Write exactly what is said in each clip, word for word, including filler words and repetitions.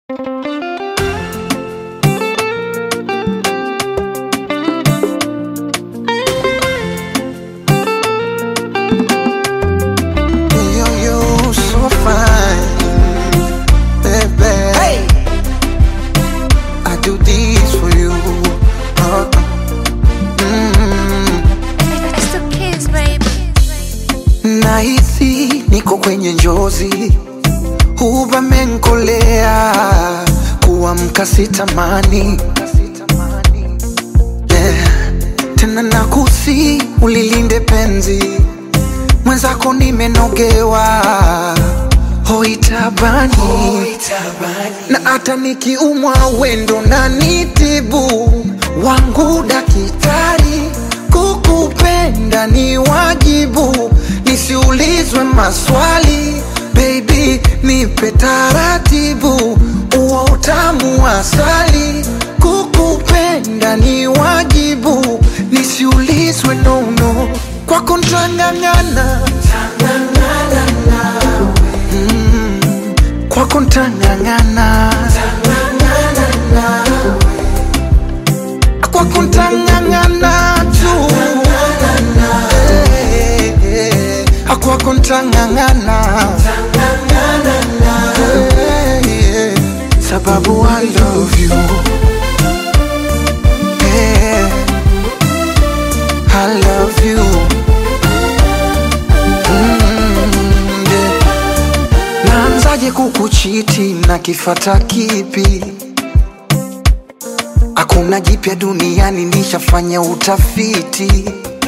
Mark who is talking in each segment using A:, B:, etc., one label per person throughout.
A: Yo, yo, so fine, baby. Hey, I do this for you. Uh, mm.
B: It's the kids, baby.
A: Nahisi niko kwenye njozi, huba menkolea, kuamka sitamani. Yeah. Tena nakusi ulilinde penzi, mwenzako nimenogewa, hoitabani, na hata nikiumwa wendo na nitibu, wangu dakitari, kukupenda ni wajibu, nisiulizwe maswali, baby nipe taratibu, uo utamu wa asali, kukupenda ni wajibu, nisiulizwe nono, kwako ntang'ang'ana, mm, kwako ntang'ang'ana, kwako ntang'ang'ana tu, eh, eh, kwako ntang'ang'ana, eh, eh, sababu I love you, eh, I love you. Mm, yeah. Naanzaje kukuchiti na kifata kipi? Hakuna jipya duniani, nishafanya utafiti.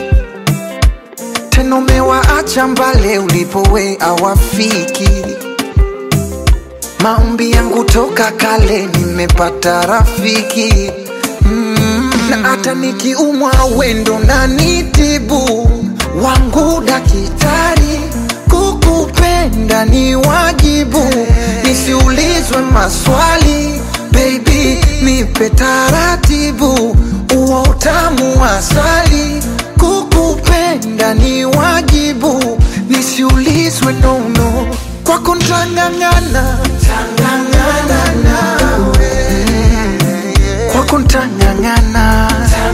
A: Tena umewaacha mbale ulipowe awafiki. Maombi yangu toka kale, nimepata rafiki. Mm, na hata nikiumwa wendo na nitibu, wangu dakitari, kukupenda ni wajibu, nisiulizwe maswali, baby nipe taratibu, uo utamu wa asali, kukupenda ni wajibu, nisiulizwe nono, kwako ntang'ang'ana, kwako ntang'ang'ana,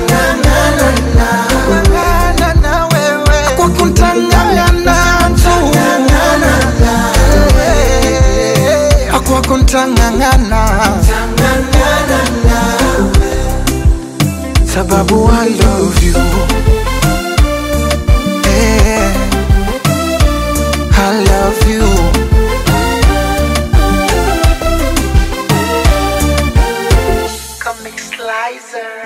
A: kwako ntang'ang'ana tu, kwako ntang'ang'ana, sababu I love you, eh, I love you. Comic Slicer.